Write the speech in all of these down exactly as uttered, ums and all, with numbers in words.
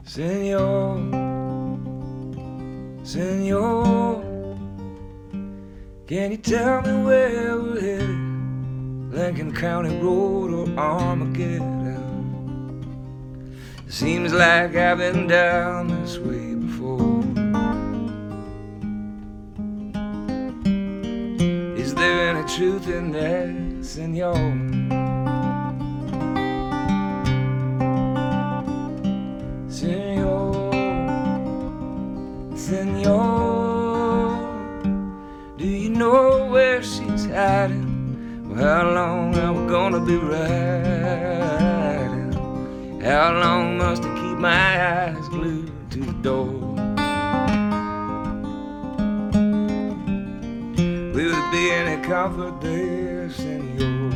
Senor, Senor, can you tell me where we're headed? Lincoln County Road or Armageddon? It seems like I've been down this way before. Is there any truth in that, Senor? Senor, Senor, do you know where she's hiding? Well, how long are we gonna be riding? How long must I keep my eyes glued to the door? Will there be any comfort there, Senor?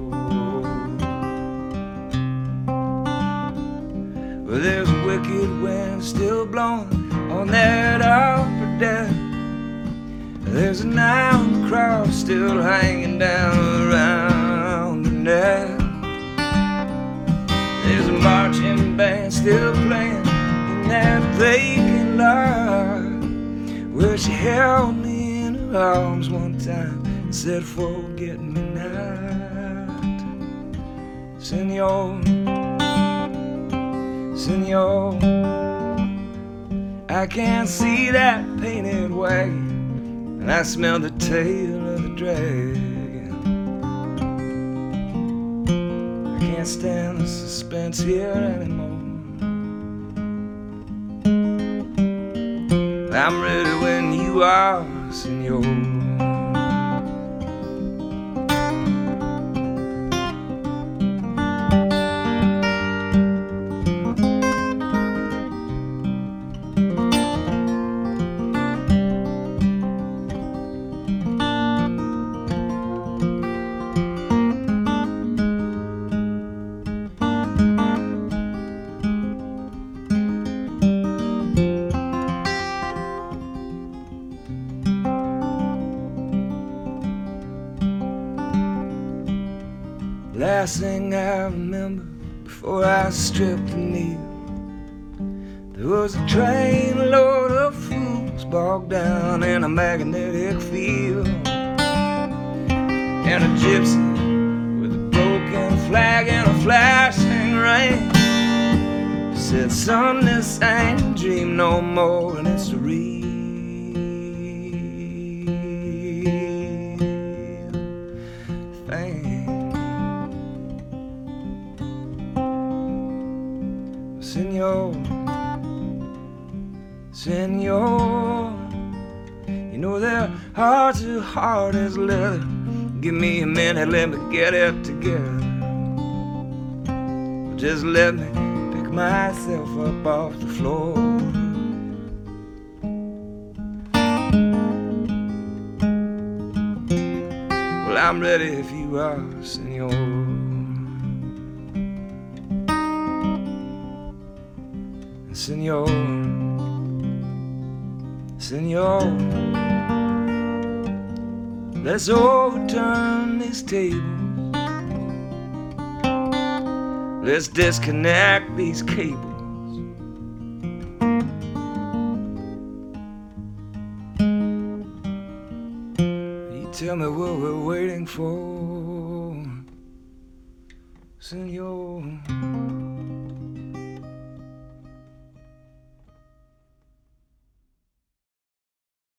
Well, there's a wicked wind still blowing on that upper deck. There's an iron cross still hanging down around the neck. There's a marching band still playing in that vacant lot where she held me in her arms one time and said, forget me not. Senor, Senor, I can't see that painted wagon, and I smell the tail of the dragon. I can't stand the suspense here anymore. I'm ready when you are, Senor. Last thing I remember before I stripped the knee, there was a train load of fools bogged down in a magnetic field, and a gypsy with a broken flag and a flashing ring said, son, this ain't a dream no more, and it's a real thing. Senor, Senor, you know their hearts are hard as leather. Give me a minute, let me get it together. Just let me pick myself up off the floor. Well, I'm ready if you are, Senor. Senor, Senor, let's overturn these tables. Let's disconnect these cables. You tell me what we're waiting for, Senor.